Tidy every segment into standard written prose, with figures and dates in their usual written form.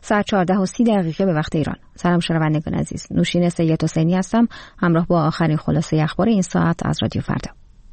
ساعت 14:30 به وقت ایران. سلام شنوندگان عزیز، نوشین سید حسینی هستم، همراه با آخرین خلاصه اخبار این ساعت از رادیو فردا.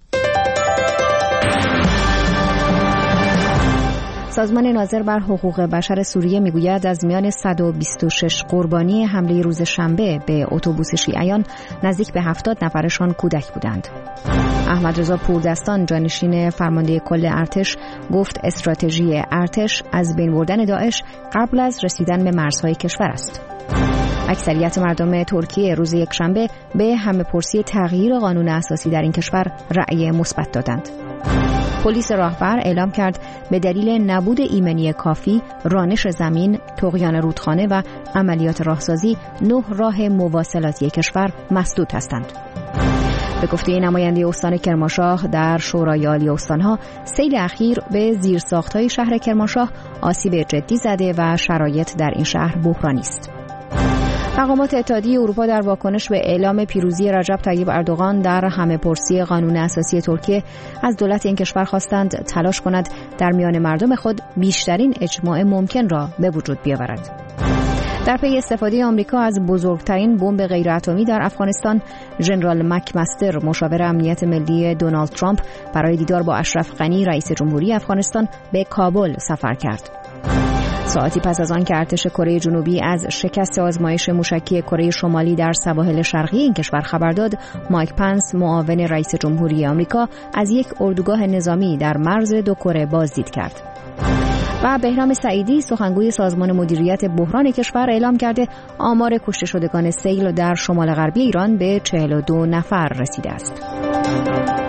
سازمان ناظر بر حقوق بشر سوریه میگوید از میان 126 قربانی حمله روز شنبه به اتوبوس شیعیان نزدیک به 70 نفرشان کودک بودند. احمد رضا پوردستان جانشین فرمانده کل ارتش گفت استراتژی ارتش از بین بردن داعش قبل از رسیدن به مرزهای کشور است. اکثریت مردم ترکیه روز یکشنبه به همه‌پرسی تغییر قانون اساسی در این کشور رأی مثبت دادند. پلیس راهبر اعلام کرد به دلیل نبود ایمنی کافی، رانش زمین، طغیان رودخانه و عملیات راهسازی 9 راه مواصلاتی کشور مسدود هستند. به گفته نماینده استان کرمانشاه در شورای عالی استانها، سیل اخیر به زیرساخت‌های شهر کرمانشاه آسیب جدی زده و شرایط در این شهر بحرانی است. مقامات اتحادیه اروپا در واکنش به اعلام پیروزی رجب طیب اردوغان در همه‌پرسی قانون اساسی ترکیه از دولت این کشور خواستند تلاش کند در میان مردم خود بیشترین اجماع ممکن را به وجود بیاورد. در پی استفاده آمریکا از بزرگترین بمب غیراتمی در افغانستان، ژنرال مکمستر مشاور امنیت ملی دونالد ترامپ برای دیدار با اشرف غنی رئیس جمهوری افغانستان به کابل سفر کرد. ساعتی پس از آن که ارتش کره جنوبی از شکست آزمایش موشکی کره شمالی در سواحل شرقی این کشور خبر داد، مایک پنس معاون رئیس جمهوری آمریکا از یک اردوگاه نظامی در مرز دو کره بازدید کرد. و بهرام سعیدی سخنگوی سازمان مدیریت بحران کشور اعلام کرده آمار کشته شدگان سیل در شمال غربی ایران به 42 نفر رسیده است.